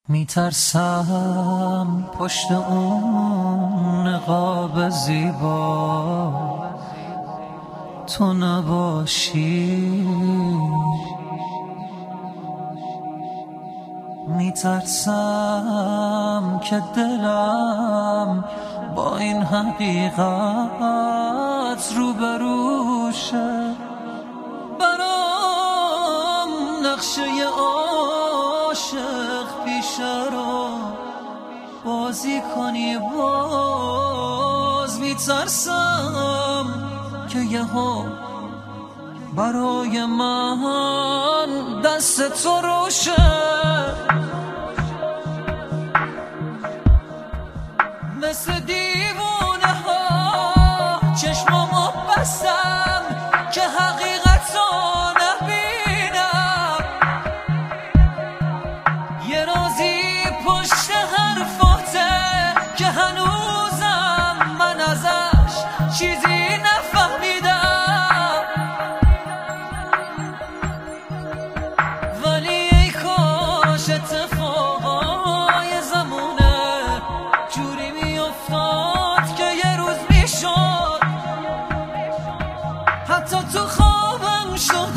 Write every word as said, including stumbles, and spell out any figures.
میترسم پشت اون نقاب زیبا تو نباشی، میترسم که دلم با این حقیقت روبروشه، برام نقشه عاشق پیشه رو بازی کنی. باز میترسم که یهو برای من دست تو روشه، مثل دیوونه ها چشمامو بستم که حقیقت رو نبینم. یه رازی پشت حرفاته که هنوزم من ازش چیزی نفهمیدم، ولی ای کاش اتفاقای زمونه جوری میافتاد که یه روز میشد حتی تو خوابم شد